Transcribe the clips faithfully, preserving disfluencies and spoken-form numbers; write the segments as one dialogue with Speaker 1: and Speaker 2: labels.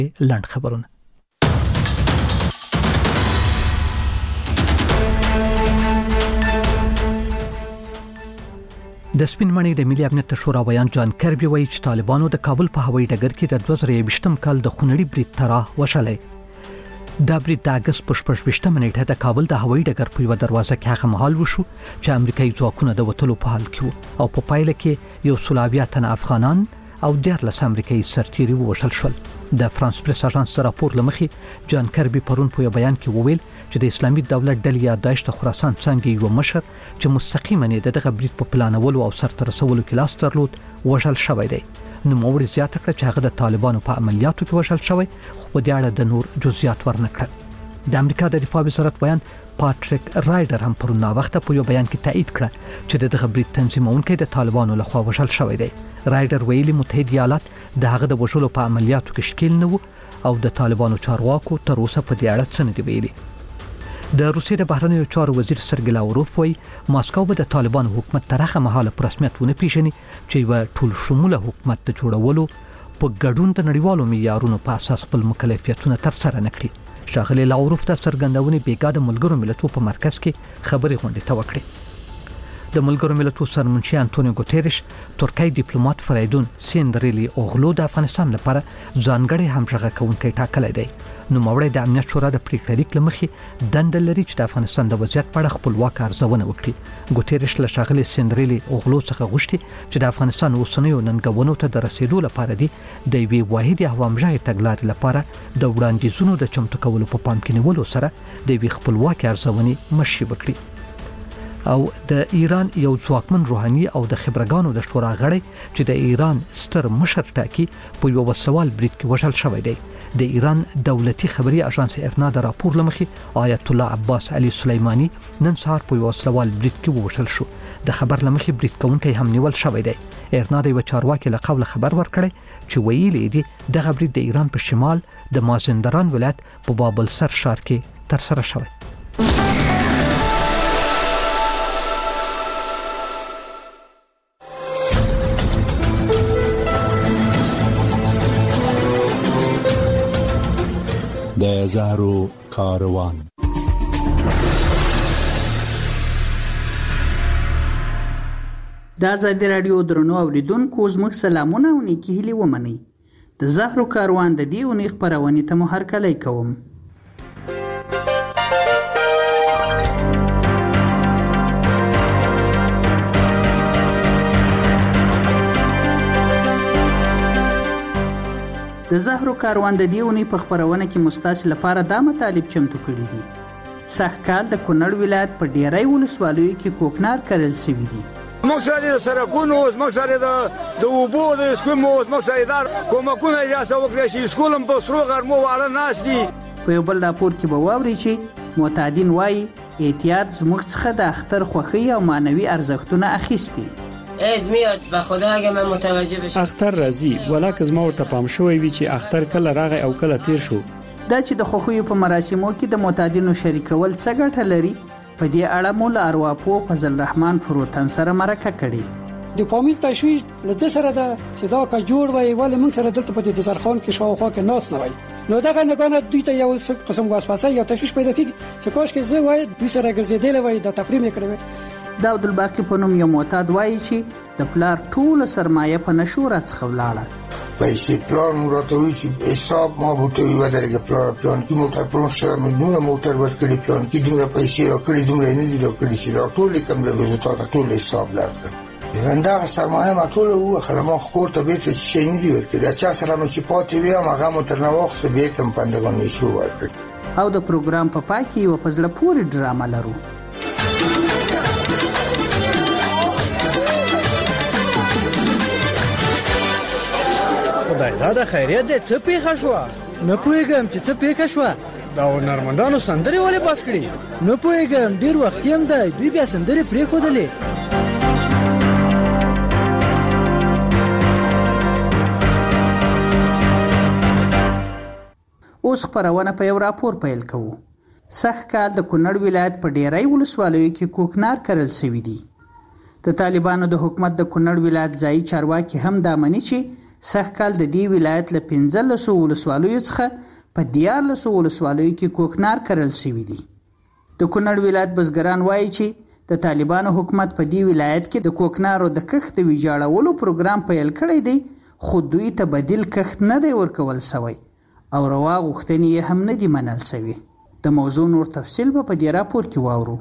Speaker 1: لنډ خبرونه. د سپین مڼې د ملي امنیت شورا بیان جان کربي وایي چې طالبانو د کابل په هوایي ډګر کې د دوه زره یوویشتم کال د خونړي برید تراه وشلې. دا برید د اګست په شپږویشتمه نیټه د کابل د هوایي ډګر په یوه دروازه کې هغه مهال وشو چې امریکایي ځواکونه د وتلو په حال کې وو او په پایله کې یو سل اویا تنه افغانان او دیارلس امریکایي سرتیري ووژل شول. د فرانس پریس اژانس راپور لمخې جان کربي پرون په یو بیان کې وویل چې د اسلامي دولت ډلې یا داعش د خراسان څنګه یو مشر چې مستقیما د دغه برید په پلانولو او سرته رسولو کې لاس درلود وژل شوی دی. نو موري زیاته کړ چې هغه د طالبانو په عملیاتو کې وژل شوی خو په دې اړه د نور جزئیات ورنکړل. د امریکا د دفاع وزارت بیان پاتریک رایډر هم پرون وخت په یو بیان کې تایید کړ چې د دغه برید تنظیمونکي د طالبانو لخوا وژل شوی دی. رایډر ویلي متحده ایالات د هغه د وژلو په عملیاتو کې شکیل نه وو او د طالبانو چارواکو تر اوسه په دې اړه څه نه دی ویلي. د روسیې د بهرنیو چارو وزیر سرګی لاوروف وایي ماسکو به د طالبانو حکومت تر هغه مهاله په رسمیت ونه پیژني چې یو ټول شموله حکومت د جوړولو په ګډون د نړیوالو معیارونو په اساس خپل مکلفیتونه تر سره نه کړي. ښاغلی لاوروف د څرګندونې بیګا د ملګرو ملتونو په مرکز کې خبرې غونډې ته وکړې. د ملګرو ملتونو سرمنشي انټونیو ګوتيريش ترکی ډیپلوماټ فریدون سیندریلی اوغلو د افغانستان لپاره ځانګړی همغږی کوونکی ټاکلی دی. نو موري د امنیت شورا د پریکړې لیک لمخې دند لري چې د افغانستان د وضعیت په اړه خپلواک ارزونه وکړي. ګوتيريش له ښاغلي سیندریلی اوغلو څخه غوښتي چې د افغانستان اوسنیو ننګونو ته د رسیدو لپاره دی د یوې واحدې هوامژغې تګلارې لپاره د وړاندیزونو د چمتو کولو په پام کې نیولو سره د یوې خپلواک ارزونې مشي وکړي. او د ایران یو ځواکمن روحاني او د خبرګانو د شورا غړی چې د ایران ستر مشر ټاکي په یو وسوال برید کې وژل شوی دی. د ایران دولتي خبري اژانس ارنا د راپور لمخې آیت الله عباس علي سليماني نن سهار په یو وسوال برید کې وژل شو. د خبر لمخې برید کوونکی هم نیول شوی دی. ارنا د یو چارواکي له قبل خبر ورکړی چې ویلي دی دغه برید د ایران په شمال د مازندران ولایت په بابل سر ښار کې تر سره شوی.
Speaker 2: د زهرو کاروان.
Speaker 3: د آزادي رادیو درنو اوریدونکو زموږ سلامونه او نیکی هیلې ومنئ. د زهرو کاروان د دې اونۍ خپرونې ته مو هرکلی کوم. د زهرو کاروان د دې اونۍ په خپرونه کې مستاس لپاره دا مطالب چمتو کړي دي. سږکال د کونړ ولایت په ډیری ولسوالیو کې کوکنار کرل شوي دي.
Speaker 4: موږ سره د سرکونو اوس موږ سره د د اوبو د سکول اوس موږ سره د کومکونه اجازه وکړي چې سکولم په سرو غرمو واړه ناس دي.
Speaker 3: په یو بل راپور کې به واوري چې معتادین وایي احتیاط زموږ څخه د اختر خوښي او معنوي ارزښتونه اخیستي.
Speaker 5: عید میاد به خدا اگه من متوجه بشم.
Speaker 6: اختر راځي ولکه زما ورته پام شوی وی چې اختر کله راغی او کله تیر شو.
Speaker 3: دا چې د خوښیو په مراسمو کې د معتادینو شریکول څه ګټه لري په دې اړه مو له ارواپو فضل الرحمن فروتن سره مرکه کړې.
Speaker 7: د فامیل تشویش له د سره د صدا کا جوړ وای ول موږ سره دلته په دې سرخان کې شاوخوا کې ناس نه وای. نو دغه نگانه دوی ته یو قسم واسپاسه یا تشویش پیدا کیږي چې کاش کې زه وای دوی سره ګرځیدل وای د تفریم کړو.
Speaker 3: داود الباقی په نوم یو معتاد وایي چې د پلار ټول سرمایه په نشوره څخه ولاړه.
Speaker 8: پیسې پلان راته چې حساب ما بوته یو درګه پلان پلان کې موټر پرون سره مليونه موټر ورکړي پلان کې دومره پیسې راکړي دومره نه دي راکړي چې ټول کوم د وزارت ټول حساب لري. وندا سرمایه ما ټول وو خلما خور ته بیت شي نه دی ورکړي چا سره نو چې پاتې وي هغه مو تر نو وخت به تم پندګون شو ورکړي.
Speaker 3: او د پروګرام په پای کې یو پزړه پوری ډرامه لرو.
Speaker 9: خدای دا د خیریت دې څه پیښه شو؟ نه پوهېږم چې څه پیښه شوه. دا هنرمندانو سندرې ولې بس کړي؟ نه پوهېږم ډېر وخت هم دی دوی بیا سندرې پرېښودلې.
Speaker 3: اوس خپرونه په یو راپور پیل کوو. سږکال د کونړ ولایت په ډیری ولسوالیو کې کوکنار کرل شوي دي. د طالبانو د حکومت د کونړ ولایت ځایي چارواکي هم دا مني چې سږ کال د دې ولایت له پنځلسو ولسوالیو څخه په دیارلسو ولسوالیو کې کوکنار کرل شوي دي. د کونړ ولایت بزګران وایي چې د طالبانو حکومت په دې ولایت کې د کوکنارو د کښت د ویجاړولو پروګرام پیل کړی دی، خو دوی ته بدیل کښت نه دی ورکول شوی او روا غوښتنې یې هم نه دي منل شوي. د موضوع نور تفصیل به په دې راپور کې واورو.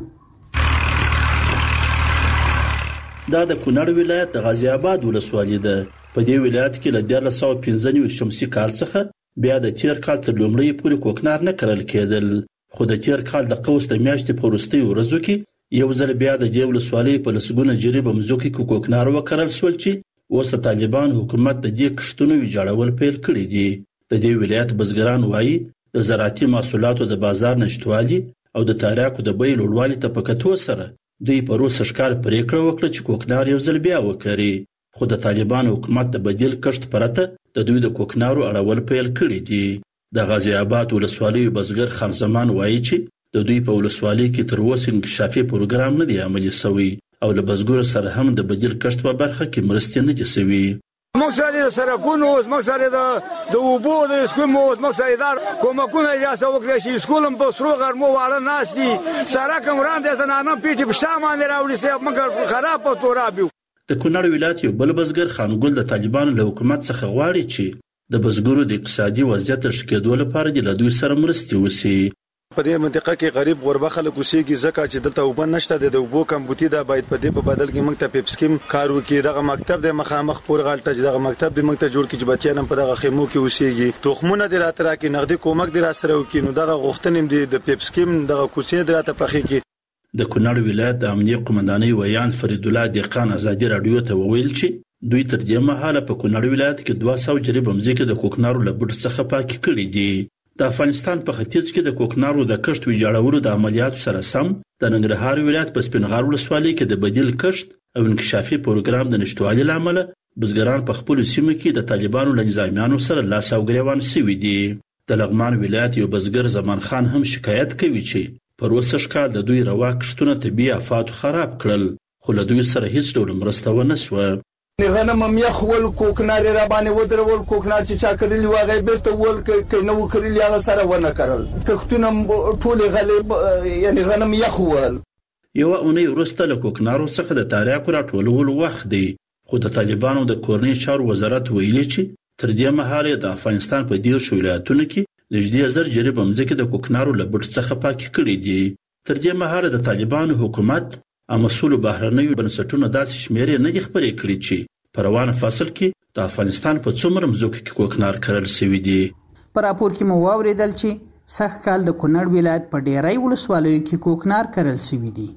Speaker 10: دا د کونړ ولایت د غازی آباد ولسوالي ده. په دې ولایت کې له دیارلس سوه پنځه نوي شمسي کال څخه بیا د تیر کال تر لومړۍ پورې کوکنار نه کرل کېدل، خو د تیر کال د قوس د میاشتې په وروستیو ورځو کې یو ځل بیا د دې ولسوالۍ په لسګونه جریبه مځکو کې کوکنار وکرل شول چې اوس د طالبان حکومت د دې کښتونو ویجاړول پیل کړي دي. د دې ولایت بزګران وایي د زراعتي محصولاتو د بازار نشتوالي او د تریاکو د بیې لوړوالي ته په کتو سره دوی په روسه ښکار پریکړه وکړه چې کوکنار یو ځل بیا وکري، خو د طالبانو حکومت د بدیل کښت پرته د دوی د کوکنارو اړول پیل کړي دي. د غازی آباد ولسوالۍ بزګر خان زمان وایي چې د دوی په ولسوالۍ کې تر اوسه انکشافي پروګرام نه دی عملي شوی او له بزګرو سره هم د بدیل کښت په برخه کې مرستې نه دي شوي.
Speaker 4: موږ سره د سرکونو اوس موږ سره د د اوبو د اسکول مو اوس موږ سره دار کومکونه اجازه وکړي چې اسکول په سرو غرمو واړه ناس دي سره کوم وړاندې زنانه پیټي په شامل راوړي سي موږ خراب په تورابیو.
Speaker 10: د کونړ ولایت یو بل بزګر خانګل د طالبانو له حکومت څخه غواړي چې د بزګرو د اقتصادي وضعیت ښه کېدو لپاره د دوی سره مرستې وشي.
Speaker 11: په دې منطقه کې غریب غربه خلک اوسېږي ځکه چې دلته اوبه نشته، د اوبو کمبوتي دا باید په دې په بدل کې موږ ته پیپسکیم کار وکړي. دغه مکتب د مخامخ پور غالټه چې دغه مکتب د موږ ته جوړ کړي چې بچیان هم په دغه خیمو کې اوسېږي، تخمونه دې راته راکړي، نغدي کومک دې راسره وکړي. نو دغه غوښتنې دې د پیپسکیم دغه کوڅې دې راته پخې کړي.
Speaker 10: د کونړ ولایت د امنیه قومندانۍ ویان فرید الله دهقان ازادي راډیو ته وویل چې دوی تر دې مهاله په کونړ ولایت کې دوه سوه جریبه مځکې د کوکنارو له بوټ څخه پاکې کړي دي. د افغانستان په ختیځ کې د کوکنارو د کښت ویجاړولو د عملیاتو سره سم د ننګرهار ولایت په سپینغار ولسوالۍ کې د بدیل کښت او انکشافي پروګرام د نشتوالي له امله بزګران په خپلو سیمو کې د طالبانو له نظامیانو سره لاس او ګریوان شوي دي. د لغمان ولایت یو بزګر زمان خان هم شکایت کوي چې په روسه ښکال د دوی روا کښتونه طبیعي آفاتو خراب کړل، خو له دوی سره هیڅ ډول مرسته ونه سوه.
Speaker 12: غنم هم یخ ول کوکنار را باندې ودرول، کوکنار چې چا کړلی و هغه بیرته ول ک نو کړلی هغه سره ونه کړل، کښتونه ټول غلې یعنی غنم یخ ول.
Speaker 10: یو اونۍ وروسته له کوکنارو څخه د تریاکو راټولولو وخت دی، خو د طالبانو د کورنۍ چارو وزارت ویلي چې تر دې مهاله د افغانستان په دیرشو ولایتونو کې نږدې زر جریبه مځکې د کوکنارو له بوټ څخه پاکې کړي دي. تر دې مهاله د طالبانو حکومت او مسؤلو بهرنیو بنسټونو داسې شمیرې نه دي خپرې کړي چې په روان فصل کې د افغانستان په څومره مځکو کې کوکنار کرل شوي دي.
Speaker 3: په راپور کې مو واورېدل چې سږ کال د کونړ ولایت په ډیری ولسوالیو کې کوکنار کرل شوي دي.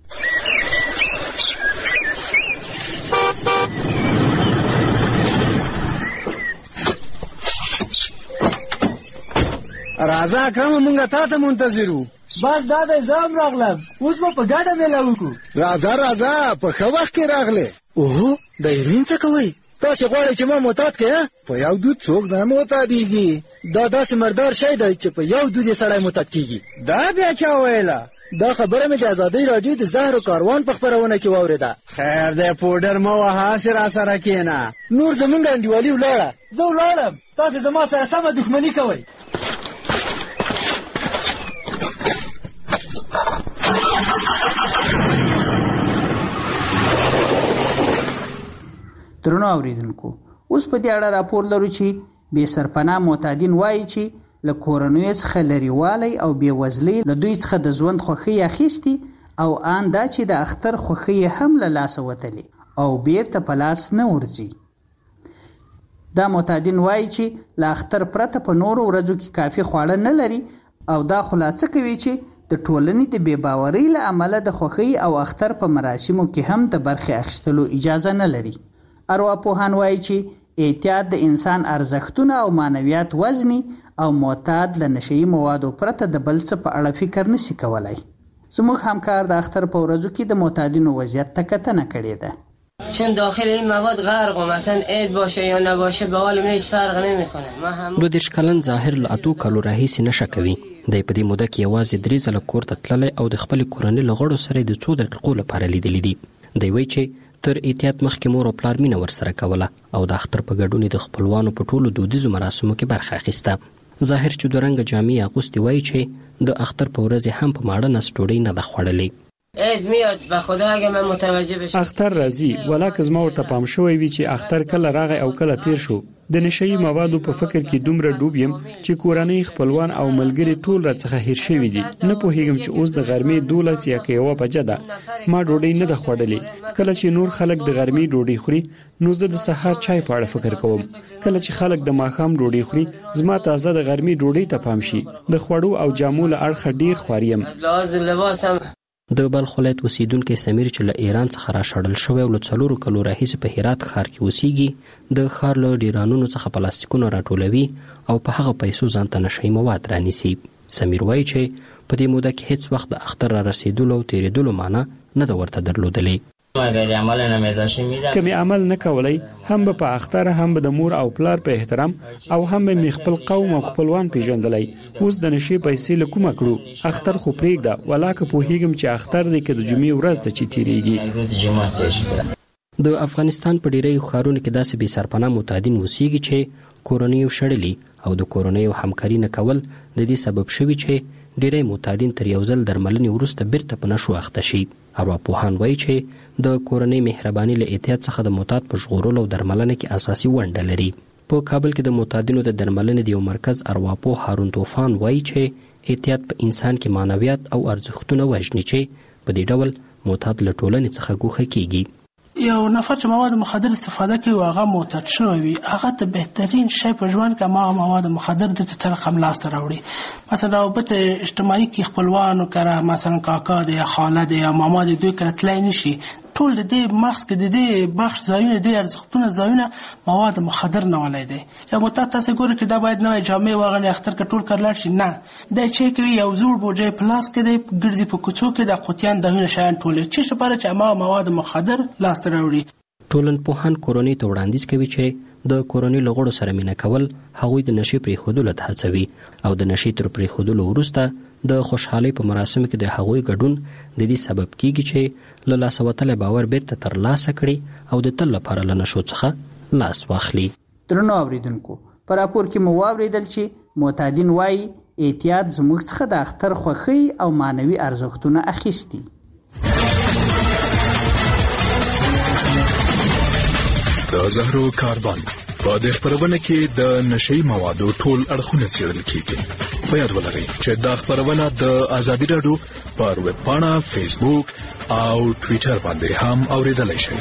Speaker 9: راځه اکرم مونږه تا ته منتظر وو.
Speaker 13: بس دا د زام راغلم، اوس به په ګډه میله وکړو.
Speaker 9: راځه راځه په ښه وخت کې راغلې. اوهو د هیروین څه کوئ؟ تاسې غواړئ چې ما معتاد کړې؟ په یو دود څوک نه معتادېږي. دا داسې مردار شی دی چې په یو دود یې سړی معتاد کېږي.
Speaker 13: دا بیا چا ویله؟
Speaker 9: دا خبره مې د ازادۍ راډیو د زهرو کاروان په خپرونه کې واورېده.
Speaker 13: خیر دی پوډر مه وهه، هسې راسره کښېنه.
Speaker 9: نور زمونږ انډیوالي ولاړه.
Speaker 13: زه ولاړم، تاسې زما سره سمه دښمني کوئ.
Speaker 3: درنو اوریدونکو، اوس په دې اړه راپور لرو چې بې سرپناه معتادین وایي چې له کورنیو څخه لرېوالی او بېوزلۍ له دوی څخه د ژوند خوښۍ اخیستي او آن دا چې د اختر خوښۍ هم له لاسه وتلې او بیرته په لاس نه ورځي. دا معتادین وایي چې له اختر پرته په نورو ورځو کې کافي خواړه نه لري او دا خلاصه کوي چې د ټولنې د بې باورۍ له امله د خوښۍ او اختر په مراسمو کې هم د برخې اخیستلو اجازه نه لري. ارواپوهان وایي چې احتیاط د انسان ارزښتونه او معنویات وزني او معتاد له نشهیي موادو پرته د بل څه په اړه فکر نشي کولای. زموږ همکار د اختر په ورځو کې د معتادینو وضعیت ته کتنه کړې ده.
Speaker 5: چون داخل این مواد غرق و مثلا عید باشه یا نباشه به حال هیچ فرق نمیکنه. ما هم
Speaker 14: دو دیرش کلن ظاهر له اتو کالو راهیسې نشه کوي. دی په دې موده کې یوازې درې ځله کور ته تللی او د خپلې کورنۍ له غړو سره د څو دقیقو لپاره لیدلی دي. دی وایي چې تر احتیاط مخکې مور او پلار مینه ورسره کوله او د اختر په ګډون د خپلوانو په ټولو دودیزو مراسمو کې برخه اخیسته. ظاهر چې دوه رنګه جامې اغوستې وایي چې د اختر په ورځ هم په ماړه نس ډوډۍ نه ده خوړلې.
Speaker 5: عید میاد به خدا اگه من متوجه بشم.
Speaker 6: اختر راځي ولاکه زما ورته پام شوی وي چې اختر کله راغی او کله تیر شو. د نشئی موادو په فکر کې دومره ډوب یم چې کورنۍ خپلوان او ملګري ټول راڅخه هیر شوي دي. نه پوهیږم چې اوس د غرمې دولس یا که یوه بجه ده ما ډوډۍ نه ده خوړلې. کله چې نور خلک د غرمې ډوډۍ خوري نو زه د سهار چای په اړه فکر کوم. کله چې خلک د ماښام ډوډۍ خوري زما تازه د غرمې ډوډۍ ته پام شي. د خوړو او جامو له اړخه ډیر خواریم.
Speaker 14: د بلخ ولایت اوسیدونکی سمیر چې له ایران څخه راشړل شوی او له څلورو کلو راهیسې په هرات ښار کې اوسیږي د ښار له ډیرانونو څخه پلاستیکونه راټولوي او په هغه پیسو ځان ته نشهیي مواد رانیسي. سمیر وایي چې په دې موده کې هیڅ وخت د اختر را رسیدلو او تیریدلو معنی نه ده ورته درلودلې.
Speaker 6: که مې عمل نه کولای هم به په اختر هم به د مور او پلار په احترام او هم به مې خپل قوم او خپلوان پیژندلی. اوس د نشې پیسې له کومه کړو؟ اختر خو پرېږده ولاکه پوهیږم چې اختر دی که د جمعې ورځ ده چې تیریږي.
Speaker 14: د افغانستان په ډیریو ښارونو کې داسې بې سرپناه معتادین اوسیږي چې کورنیو شړلي او د کورنیو همکاري نه کول د دې سبب شوي چې ډیری معتادین تر یو ځل درملنې وروسته بیرته په نشو اخته شي. ارواپوهان وایي چې د کورنۍ مهرباني له احتیاط څخه د معتاد په ژغورلو او درملنه کې اساسي ونډه لري. په کابل کې د معتادینو د درملنې د یو مرکز ارواپوه هارون طوفان وایي چې احتیاط په انسان کې معنویات او ارزښتونه وژني چې په دې ډول معتاد له ټولنې څخه ګوښه کیږي.
Speaker 15: یو نفر چې مواد مخدر استفاده کوي او هغه معتاد شوی وي هغه ته بهترین شی په ژوند کې هغه مواد مخدر د تر رقم لاس ته راوړي. مثلا رابطه اجتماعي کې خپلوانو کړه مثلا کاکا دی یا خاله دی یا ماما دی دوی کړه تلای نشي ټول د دې مغز کې د دې بخش ځایونه د ارزښتونه ځایونه مواد مخدر نه ولای دي. یا معتاد تاسو ګورئ چې دا باید نوې جامې واغلي اختر کې ټول کړل شي نه دا چې کوي یو زوړ بوجي پلاس کې دی ګرځي په کوڅو کې د قوتیان دونه شیان ټول چې لپاره چې ما مواد مخدر لاس ته راوړي.
Speaker 14: ټولنپوهان کورنۍ ته وړاندیز کوي چې د کورنۍ له غړو سره مینه کول هغوی د نشې پرېښودلو ته هڅوي او د نشې تر پرېښودلو وروسته د خوشحالۍ په مراسمو کې د هغوی ګډون د دې سبب کیږي چې له لاسه وتلی باور بیرته ترلاسه کړي او د تل لپاره له نشو څخه لاس واخلي.
Speaker 3: درنو اوریدونکو په راپور کې مو واوریدل چې معتادین وایي احتیاط زموږ څخه د اختر خوښۍ او معنوي ارزښتونه اخیستي.
Speaker 2: د زهرو کاروان په دې خبرونه کې د نشئی موادو ټول اړخونه څېړل کیږي. په یاد ولرئ چې دا خبرونه د ازادي راډیو پر ویب پاڼه، فیسبوک او ټویټر باندې هم اوریدلای شئ.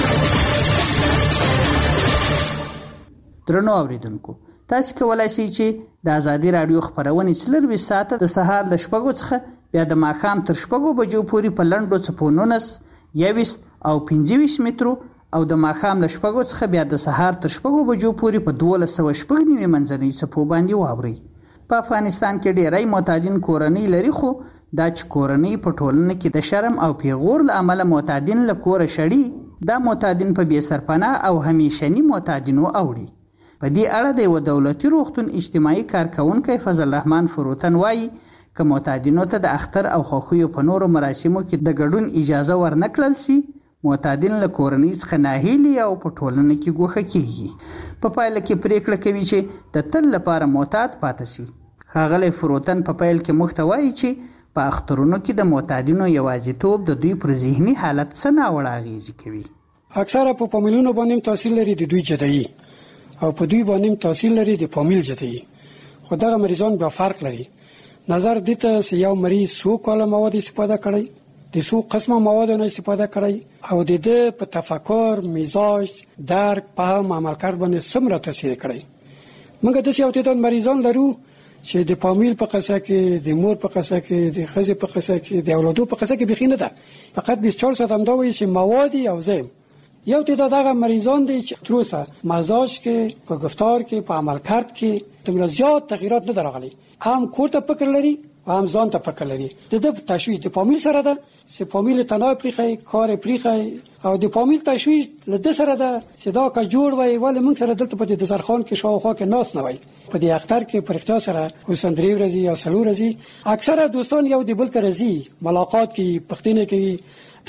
Speaker 3: درنو اوریدونکو تاسو کولای شئ چې د ازادي راډیو خبرونه څلور ساعته د سهار ل شپږو څخه بیا د ماښام تر شپږو بجو پورې په لنډو څپو نولس یویشت او پنځه ویشت مترو او د ماښام له شپږو څخه بیا د سهار تر شپږو بجو پورې په دولس سوه شپږ نوي منځنۍ څپو باندې واورئ. په افغانستان کې ډیری معتادین کورنۍ لري خو دا چې کورنۍ په ټولنه کې د شرم او پیغور له امله معتادین له کوره شړي دا معتادین په بې سرپناه او همیشني معتادینو اوړي. په دې اړه د یو دولتي روغتون اجتماعي کارکونکی فضل الرحمن فروتن وایي که معتادینو ته د اختر او خوښیو په نورو مراسمو کې د ګډون اجازه ورنکړل شي معتادین له کورنۍ څخه ناهیلي او په ټولنه کې ګوښه کیږي. په پایله کې پریکړه کوي چې د تل لپاره معتاد پاتې شي. ښاغلی فروتن په پیل کې موږ ته وایي چې په اخترونو کې د معتادینو یوازیتوب د دوی پر ذهني حالت څه ناوړه اغېزې کوي.
Speaker 7: اکثره په فامیلونو باندې تاثیر لري د دوی جدایي او په دوی باندې تاثیر لري د فامیل جدایي. خو دغه مریضان بیا فرق لري. نظر دي ته چې یو مریض څو کاله مواد استفاده کړی د څو قسمه مواد نه استفاده کړی او د دې په تفکر، مزاج، درک، فهم، عمل کرد باندې څومره تاثیر کړی. موږ د یو تعداد مریضان لرو چې د فامیل په قصه کې، د مور په قصه کې، د ښځې په قصه کې، د اولادو په قصه کې بخي نه ده. فقط بیست و چهار ساعت هم دا وایي چې مواد او زم یو تعداد هغه مریضان دي چې تر اوسه مزاج کې، په گفتار کې، په عمل کرد کې دومره زیات تغییرات نه درغلي. هم کور ته فکر لري او هم ځان ته فکر لري. د دې تشویش د فامیل سره ده چې فامیل تنها پریخي، کار پریخي او د فامیل تشویش له د سره ده چې دا کا جوړ وای ولې موږ سره دلته په دې دسترخوان کې شاوخوا کې ناس نه وای. په دې اختر کې پر اختیار سره اوسن درې ورځې یا څلور ورځې اکثره دوستان یو دی بل کې راځي، ملاقات کوي، پښتنه کوي،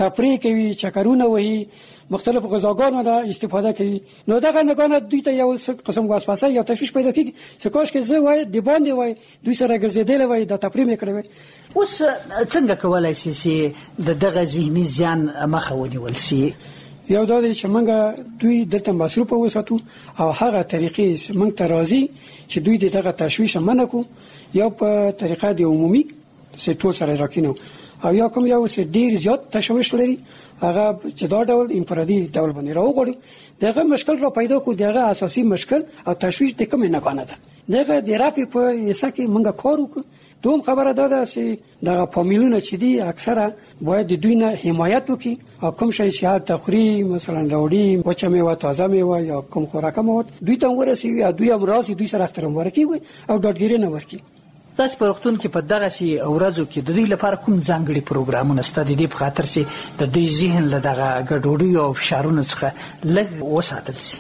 Speaker 7: تفریح کوي، چکرونه وهي، مختلف غذاګانو نه استفاده کوي. نو دغه نگانه دوی ته یو قسم وسوسه یا تشویش پیدا کیږي چې کاش کې زه وای د باندې وای دوی سره ګرځېدل وای د تفریح مې کړې وای.
Speaker 3: اوس څنګه کولای شي چې د دغه ذهني زیان مخه ونیول شي؟
Speaker 7: یو دا دی چې موږ دوی دلته مصروف وساتو او هغه طریقې چې موږ ته راځي چې دوی دغه تشویش منع کو، یا په طریقه د عمومي چې ټول سره راکینو، او یا کوم یو چې ډیر زیات تشویش لري هغه چې دا ډول انفرادي ډول باندې راوغړي. دغه مشکل را پیدا کو، دغه اساسي مشکل او تشویش د کوم نه کنه ده. دغه د رافي په یسه کې موږ کار وکړو. دوم خبره ده چې دغه فامیلونه چې دي اکثره باید د دوی نه حمایت وکړي او کوم شی چې تخری مثلا راوړي وچه میوه تازه میوه یا کوم خوراک مواد دوی ته ورسیږي او دوی هم راسي دوی سره احترام ورکړي او ډاډګیري نه ورکړي.
Speaker 3: تاسو په وختون کې په دغه سي اورازو کې د دوی لپاره کوم ځانګړي پروګرامونه ستاسو د دې په خاطر چې د دوی ذهن له دغه ګډوډي او فشارونو څخه لږ وساتل شي؟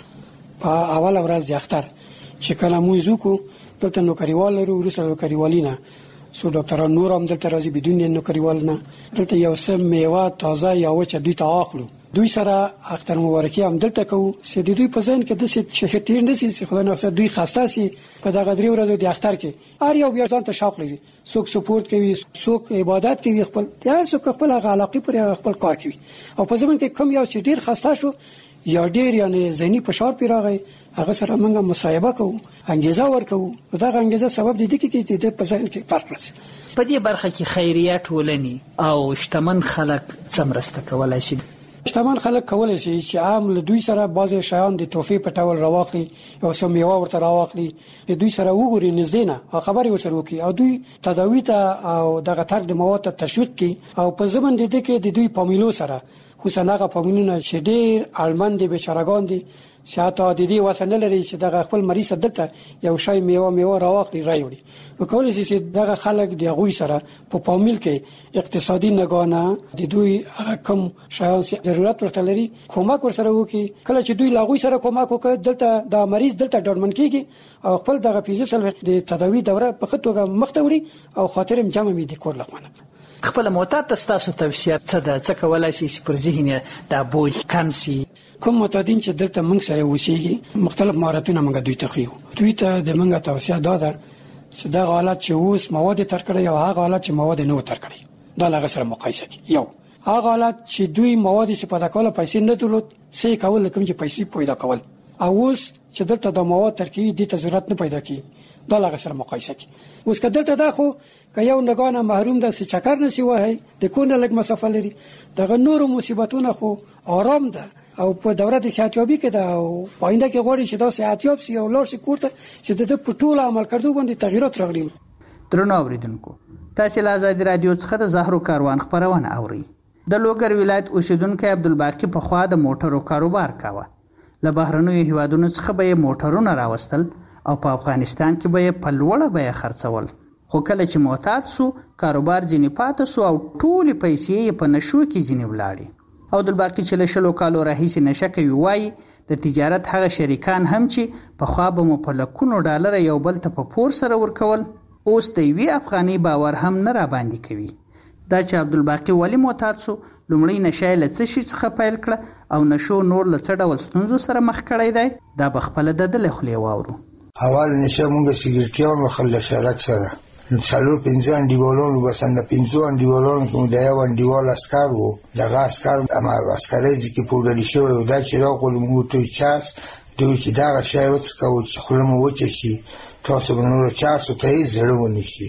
Speaker 7: په اول ورځ د اختر چې کله موږ زوکو دلته نوکریوال لرو، ورسره نوکریوالینه سو ډاکټران نور هم دلته راځي بدون نوکریوال نه. دلته یو څه میوه تازه یا وچه دوی ته اخلو، دوی سره اختر مبارکي هم دلته کوو چې د دوی په ځین کې د څه شهتیر نه سي خدای نه دوی خاصه سي په دغه درې ورځو د اختر کې هر یو بیا ځان ته شوق لري، څوک سپورت کوي، څوک عبادت کوي، خپل هر څوک خپل علاقه پر خپل کار کوي. او په ځمن کې کوم یو چې ډیر خاصه شو یا ډیر یعنی ذهني فشار پیراغی هغه سره موږ مصاحبه کوو، انګیزه ورکوو. دغه انګیزه سبب دي چې د په ځین کې فرق راځي.
Speaker 3: په دې برخه کې خیریه ټولنې او شتمن خلک څه مرسته کولای شي؟
Speaker 7: شتمن خلک کولای شي چې عام له دوی سره بعضی شیان د توفی په ټول راوخلي او سم میوه ورته راوخلي، د دوی سره وګوري نږدې نه او خبرې وسره وکړي او دوی تداوی ته او دغه ترک د مواد ته تشویق کړي. او په ځمن د دې کې د دوی فامیلو سره خصوصا هغه فامیلونه چې ډیر اړمن دي، بیچارهګان دي، شاته د دې وسنه لري چې دغه خپل مریض دته یو شی میوه میوه راوخلي راوړي. نو کولای شي چې دغه خلک د غوي سره په فامیل کې اقتصادي نگانه د دوی کم شیان ضرورت ورته لري کومک ورسره وکړي. کله چې دوی لاغوي سره کومک وکړي دلته د مریض دلته ډاډمن کیږي او خپل دغه فزیکل د تداوی دوره په خطوګه مختوري او خاطر جمع می د کور لغونه.
Speaker 3: خپل معتاد تاسو توصیه څه ده چې کولای شي پر ذهن د بوج کم شي؟
Speaker 7: کوم معتادین چې دلته موږ سره وسیږي مختلف مهارتونه موږ دوی ته خيو. دوی ته د موږ توصیه ده چې دا حالت چې اوس مواد تر کړی او هغه حالت چې مواد نه تر کړی دا لږ سره مقایسه کړي. یو هغه حالت چې دوی مواد چې پیدا کول پیسې نه درلود سې کول کوم چې پیسې پیدا کول، او اوس چې دلته د مواد ترکیب دي ته ضرورت نه پیدا کی دا لږ سره مقایسه کی. اوس کدلته دا خو که یو نگانه محروم ده چې چکر نسی وای د کونه لګ مسافه لري، دغه نور مصیبتونه خو آرام ده او په دوره د صحتیابي کې ده او پاینده کې غوړي چې دا صحتیاب سي او لور سي کوړه چې د په ټول عمل کړدو باندې تغیرات راغلي.
Speaker 3: درنو اوریدونکو، تاسو له آزادي رادیو څخه د زهرو کاروان خبرونه اوري. د لوګر ولایت اوسیدونکو عبدالباقی په خوا د موټرو کاروبار کاوه. له بهرنیو هیوادونو څخه به موټرونه راوستل او په افغانستان کې به په لوړه بیه خرڅول. خو کله چې معتاد سو کاروبار ځینې پاتې سو او ټولې پیسې په نشو کې ځینې ولاړې. عبدالباقی چې له شلو کالو راهیسې نشه کوي وایي د تجارت هغه شریکان هم چې په خوا به مو په لکونو ډالر یو بل ته په پور سره ورکول اوس د یوې افغانۍ باور هم نه را باندې کوي. دا چې عبدالباقی ولی معتاد سو لومړی نشه له څه شي څخه پیل کړه او نشو نور له څه ډول ستونزو سره مخ کړی دی دا به خپله د ده له خولې واورو.
Speaker 8: اول نشه مونږ سګرټیان وخل له شرک سره څلور پنځه انډیوالانو بسن د پنځو انډیوالانو کوم د یو انډیوال اسکر وو دغه اسکر اما اسکرې چې پودلی شوی او دا چې راغلو موږ ته چارس دوی چې دا شی وڅکو چې خلمو وچه شي تاسو به نور چارس ته یې زړه ونیسي.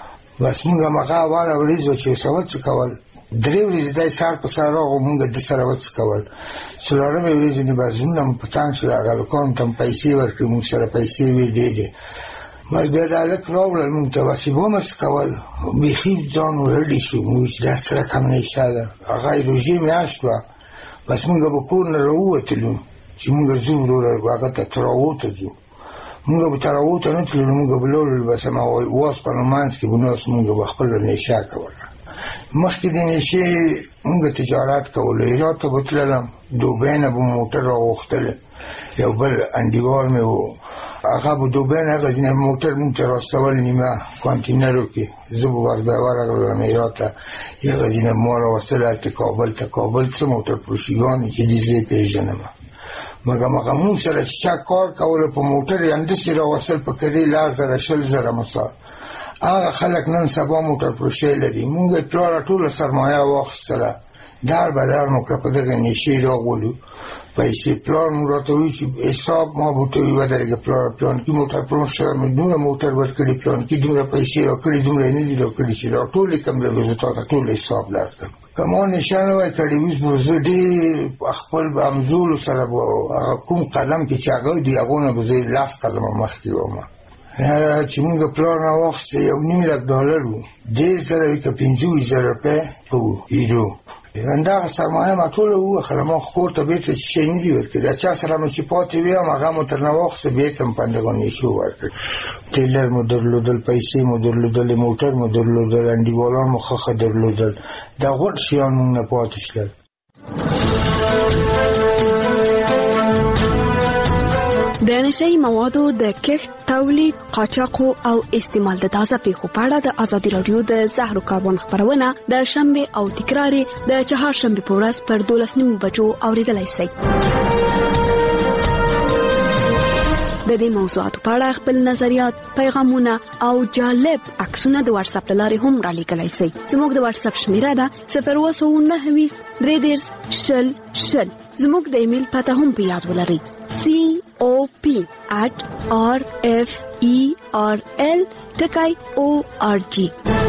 Speaker 8: بس موږ هغه والا ورځو چې سوت کول درې ورځې دای سار په سار راغو موږ د سره وڅ کول څلورمه ورځې نه بازونه په تان چې هغه کوم تم پیسې ورکړي موږ سره پیسې وی دی دی ما بیا دا لک راوړل موږ ته واسي بومس کول بيخي ځان ورډي شو موږ دا سره کم نه ایستاده هغه روزي میاشت وا بس موږ به کور نه راووتلو چې موږ زور ورغو هغه ته تراوته جو موږ به تراوته نه تلو موږ به لول بس ما واس په مانس کې بنوس موږ به خپل نشه کوله مخکې د نشه موږ تجارت کولو ایرات ته بتلم دوبه نه به موټر راوختل یو بل انډیوال مې وو هغه به دوبه نه غځنه موټر مونږ ته راستول نیمه کانتینرو کې زه به واز به ورغلم ایراته یو غځنه مور واستل ته کابل ته کابل څه موټر پروشیګان چې دې زه پیژنم مګر مګر مونږ سره چې کار کول په موټر اندسي راوصل په کړي لا زره شل زره مثال هغه خلک نن سبا موټر پروشي لري مونږ پلار ټول سرمایه واخیستله در بدر مو کړ په دغه نشي راغولو پیسې پلان مو راته وی چې حساب ما بوته وی ودرګه پلان پلان کې موټر پروشي مې موټر ورکړي پلان کې دومره پیسې راکړي دومره نه دي راکړي چې را ټول کوم له وزارت ټول حساب درکړم کومه نشانه وای کړي اوس به زه دې خپل امزول سره کوم قلم کې چې هغه دی هغه نه به زه لاس قلم مخکې ومه هر چې موږ پلان واخیست یو نیم لک ډالر وو ډېر سره یې که پنځه زره روپۍ وو یورو همدغه سرمایه ما ټوله ووښله ما خو کور ته بېرته شی نه دي ورکړي د چا سره مې چې پاتې ویم هغه مو ترنه واخیسته بېرته مو پندګانې شو ورکړي ټیلر مو درلودل پیسې مو درلودلې موټر مو درلودل انډیوالان مو ښه ښه درلودل دا غوټ شیان مونږ نه پاتې شول
Speaker 16: د نشهیي موادو د کښت، تولید، قاچاق او استعمال د تازه پیښو په اړه د ازادي راډیو د زهر کاربن خبرونه د شنبه او تکرار د چهارشنبه په ورځ پر دولس نیمو بجو اوریدلای شئ. د دې موضوعاتو په اړه خپل نظریات، پیغامونه او جالب عکسونه د واتس اپ لارې هم را لیږلی شئ. زموږ د واتس اپ شمیره ده صفر اووه سوه نهه ویشت درې دېرش شل شل. زموږ د ایمیل پته هم په یاد ولرئ سی او پی at r f e r l ټکی او ار جی.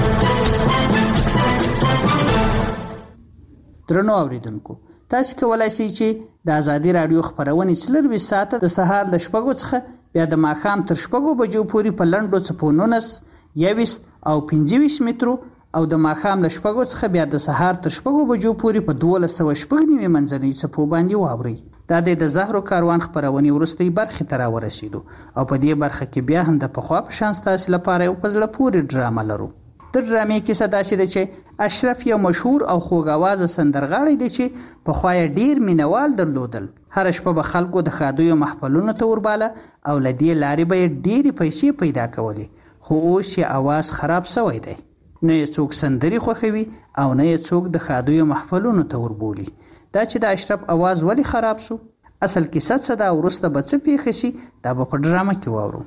Speaker 3: درنو اوریدونکو تاسو کولای شئ چې د ازادي رادیو خبرونه څلور ساعته د سهار ل شپږو څخه بیا د ماښام تر شپږو بجو پورې په لنډو څپونونس یویشت او پنځه ویشت مترو او د ماښام ل شپږو څخه بیا د سهار تر شپږو بجو پورې په دولس سوه شپږ نوي منځنۍ څپو باندې واورئ. دا د زهرو کاروان خبرونې وروستۍ برخې ته راورسېدو او په دې برخه کې بیا هم د پخوا په شان ستاسو لپاره یو په زړه پورې ډرامه لرو. د ډرامې کیسه دا چې د چې اشرف یو مشهور او خوږ آوازه سندرغاړی دی چې پخوا یې ډیر مینوال درلودل. هر شپه به خلکو د ښادیو محفلونو ته ورباله او له دې لارې به یې ډېرې پیسې پیدا کولې، خو اوس یې آواز خراب سوی دی. نه یې څوک سندرې خوښوي او نه یې څوک د ښادیو محفلونو ته وربولي. دا چې د اشرف آواز ولی خراب سو، اصل کیسه څه ده، وروسته به څه پیښ شي، دا به په ډرامه کې واورو.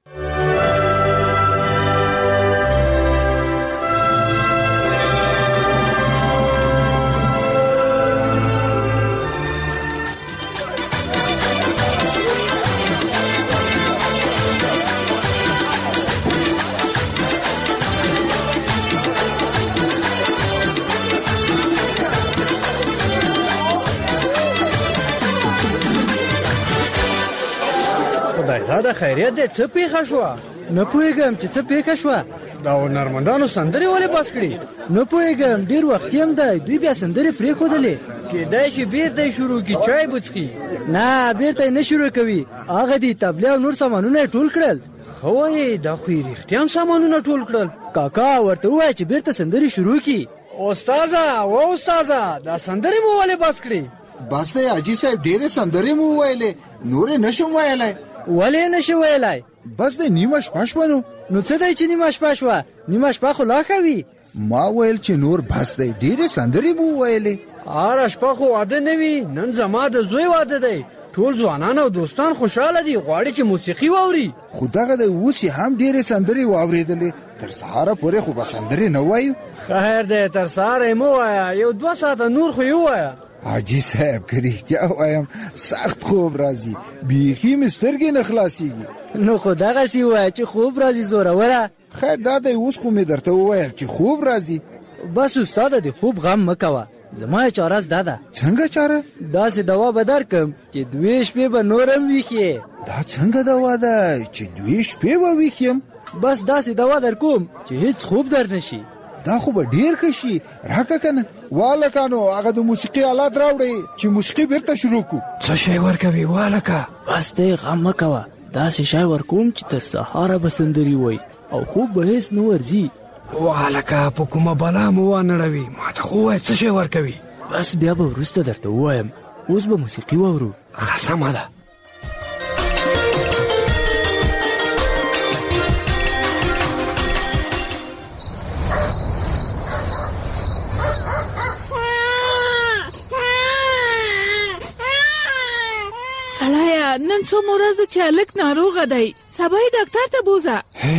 Speaker 9: دا د خیریت دی، څه پیښه شوه؟ نه پوهېږم چې څه پیښه شوه. دا هنرمندانو سندرې ولې بس کړي؟ نه پوهېږم، ډېر وختي هم دی، دوی بیا سندرې پرېښودلې. کېدای شي بېرته یې شروع کړي، چای به څښي. نه بېرته یې نه شروع کوي، هغه دي تبلې او نور سامانونه یې ټول کړل. ښه وایې، دا خو یې رښتیا هم سامانونه ټول کړل. کاکا ورته ووایه چې بېرته سندرې شروع کړي. استاذه و استاذه، دا سندرې مو ولې بس کړي؟
Speaker 17: بس دی حاجي صاحب، ډېرې سندرې مو وویلې، نورې نه شم ویلی.
Speaker 9: ولې نشي ویلای؟
Speaker 17: بس د نیمه شپه شوه. نو
Speaker 9: نو څه دی چې نیمه شپه شوه؟ نیمه شپه خو لا ښه وي.
Speaker 17: ما ویل چې نور بس دی، ډېرې سندرې مو وویلې.
Speaker 9: هره شپه خو واده نه وي، نن زما د زوی واده دی، ټول ځوانان او دوستان خوشحاله دي، غواړي چې موسیقي واوري.
Speaker 17: خو دغه دی اوس یې هم ډېرې سندرې واورېدلې، تر سهاره پورې خو به سندرې نه وایو.
Speaker 9: خیر دی، تر سهاره یې مه وایه، یو دوه ساعته نور خو یې ووایه.
Speaker 17: حاجي صاحب که رښتیا وایم سخت خوب راځي، بیخي مې سترګې نه خلاصېږي.
Speaker 9: نو خو دغسې ووایه چې خوب راځي زوروره.
Speaker 17: خیر دا دی، اوس خو مې درته وویل چې خوب راځي.
Speaker 9: بس استاده د خوب غم مه کوه، زما یې چاره زده ده.
Speaker 17: څنګه چاره؟
Speaker 9: داسې دوا به درکم چې دوې شپې به نور هم ویښ.
Speaker 17: دا څنګه دوا ده چې دوې شپې به ویښ یم؟
Speaker 9: بس داسې دوا در کوم چې هیڅ خوب در نشي.
Speaker 17: دا خو به ډیر ښه شي، راکه کنه. والکانو هغه د موسیقي آلات راوړئ چې موسیقي بیرته شروع کړو.
Speaker 9: څه شی ورکوي والکه؟ بس دی غم مه کوه، داسې شی ورکوم چې تر سهاره به سندرې وایي او خوب به هیڅ نه ورځي. والکه په کومه بلا مو وانړوي، ما ته خو ووایه څه شی ورکوي. بس بیا به وروسته درته ووایم، اوس به موسیقي واورو. ښه سمه ده.
Speaker 18: سړایا نن څو ورځې چې الک ناروغه دی سبا یې ډاکټر ته بوزه.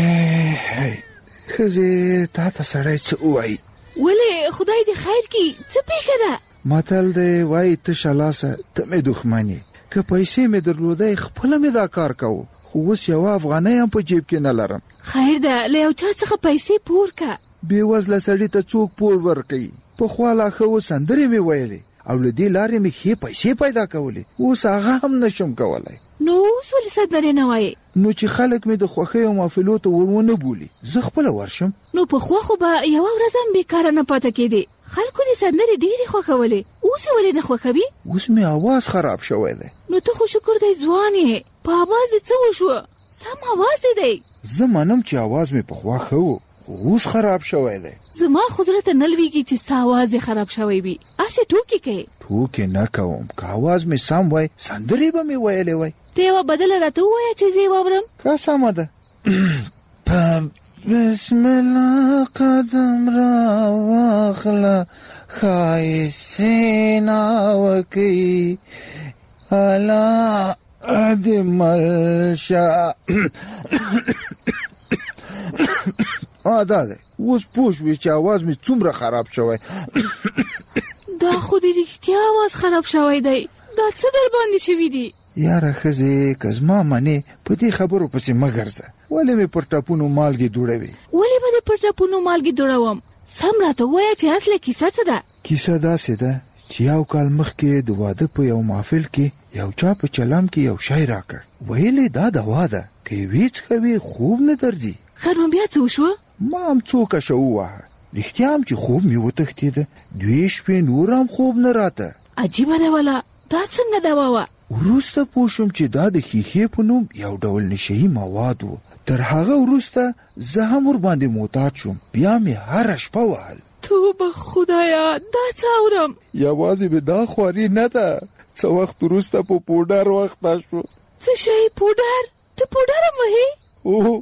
Speaker 17: خزه تا ته سړی څه وایي؟
Speaker 18: ولې خدای دې خیر کړي څه پیښه ده؟
Speaker 17: متل دی وایي ته شلاسه ته مې دښمني که پیسې مې درلودای خپله مې دا کار کوو خو اوس یوه افغانۍ هم په جیب کې نه لرم.
Speaker 18: خیر ده له یو چا څخه پیسې پور که.
Speaker 17: بې وزله سړي ته څوک پور ورکوي؟ پخوا لا ښه و سندرې مې ویلې او له دې لارې مې ښې پیسې پیدا کولې اوس هغه هم نشم کولی.
Speaker 18: نو اوس ولې سندرې نه وایې؟
Speaker 17: نو چې خلک مې د خوښۍ او محفلو ته ور ونه بولي زه خپله ورشم.
Speaker 18: نو پخوا خو به یوه ورځ هم بېکاره نه پاته کېدې. خلکو دې سندرې ډېرې خوښولې اوس یې ولې نه خوښوي؟
Speaker 17: اوس مې اواز خراب شوی دی.
Speaker 18: نو ته خو شکر دی ځوان یې په اواز دې څه وشوه؟ سم اواز دې دی.
Speaker 17: زه منم چې اواز مې پخوا ښه و خو اوس خراب شوی دی.
Speaker 18: زما خو زړه ته نه لوېږي چې ستا اواز یې خراب شوی وي. هسې ټوکې کوې.
Speaker 17: ټوکې نه کوم که اواز مې سم وای سندرې به مې ویلې وای.
Speaker 18: ته یوه بدله راته ووایه چې زه یې واورم.
Speaker 17: که سمه ده. بسم الله قدم را واخله ښایستې ناوکۍ الله دې مل شه. آ دا دی اوس پوه شوې چې اواز مې څومره خراب شوی.
Speaker 18: دا خو دې رښتیا اواز خراب شوی دی. دا څه در باندې شوي دي؟
Speaker 17: یاره ښځې که زما منې په دې خبرو پسې مه ګرځه. ولې مې پر ټپونو مالګې دوړوي؟
Speaker 18: ولې به دې پر ټپونو مالګې دوړوم؟ سم راته ووایه چې اصله کیسه څه ده؟
Speaker 17: کیسه داسې ده چې یو کال مخکې د واده په یو محفل کې یو چا په چلم کې یو شی راکړ. ویلې دا دوا ده که یې ویې څښوې خوب نه درځي.
Speaker 18: ښه نو بیا څه وشوه؟
Speaker 17: ما هم څو کشه ووهه رښتیا هم چې خوب مې وتښتېده. دوې شپې نور هم خوب نه راته.
Speaker 18: عجیبه ده وله دا څنګه دوا وه؟
Speaker 17: وروسته پوه شوم چې دا د ښیښې په نوم یو ډول نشهیي مواد و. تر هغه وروسته زه هم ورباندې معتاد شوم. بیا مې هره شپه وهل.
Speaker 18: توبه خدایا دا څه اورم؟
Speaker 17: یوازې مې دا خواري نه ده څه وخت وروسته په پوډر وخته شو.
Speaker 18: څه شی پوډر؟ ته پوډر هم وهې؟
Speaker 17: او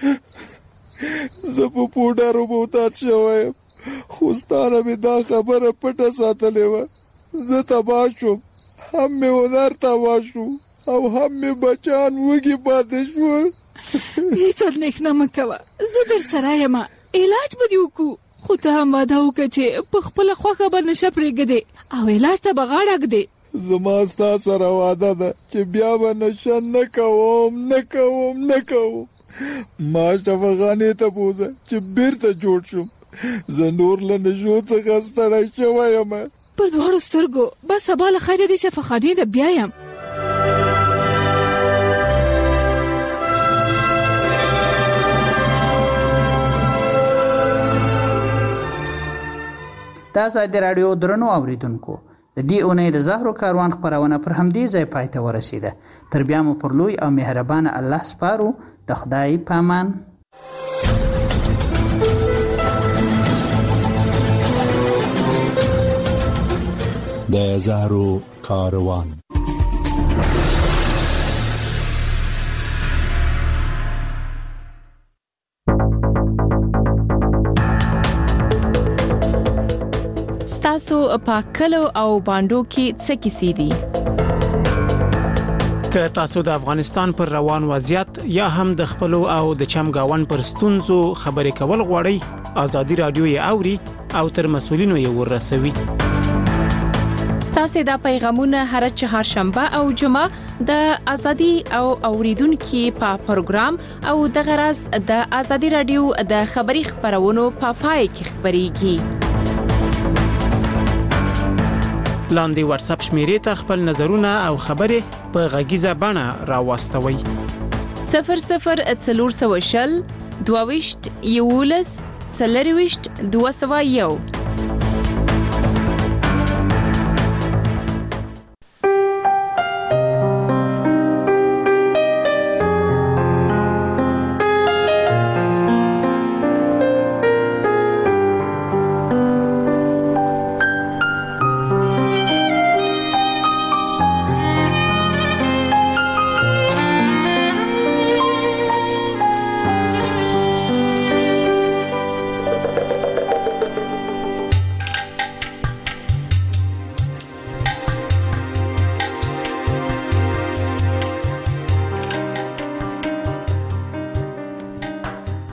Speaker 17: زه په پوډرو معتاد شوی یم خو ستا نه مې دا خبره پټه ساتلې وه. زه تباه شوم هم مې هنر تباه شو او هم مې بچان وږي پاتې شول.
Speaker 18: هېڅ اندېښنه مه کوه زه در سره یم علاج به دې وکړو. خو ته هم واده وکړه چې په خپله خوښه به نشه پرېږدې او علاج ته به غاړه ږدې.
Speaker 17: زما ستا سره واده ده چې بیا به نشه نه کوم نه کوم نه کوم. ما شفاخانې ته بوځه چې بیرته جوړ شم. زه نور له نشو څخه ستړی شوی یم.
Speaker 18: پر دواړو سترګو بس سبا له خیره دې شفاخانې ته بیا یم.
Speaker 3: دا ازادي راډیو درنو اوریدونکو د دې اونۍ د زهرو کاروان خپرونه پر همدې ځای پای ته ورسیده. تر بیا مو پر لوی او مهربانه الله سپارو. د خدای پامان.
Speaker 19: د زهرو کاروان.
Speaker 20: ستاسو په کلو او باندو کې څه کیسې دي؟
Speaker 21: که تاسو د افغانستان پر روان وضعیت یا هم د خپلو او د چمګاون پر ستونزو خبرې کول غواړئ ازادي رادیو یې اوري او تر مسولینو یې ورسوي.
Speaker 20: ستاسو د پیغامونه هر چهارشنبه او جمعه د ازادي او اوریدونکو په پروګرام او د غرض د ازادي رادیو د خبري خبرونو په پای کې خبريږي.
Speaker 21: لاندې واتس اپ شمیرې ته خپل نظرونه او خبرې په غږیزه بڼه راوستوي.
Speaker 20: صفر صفر څلور سوه شل دوه ویشت یولس څلرویشت دوه سوه یو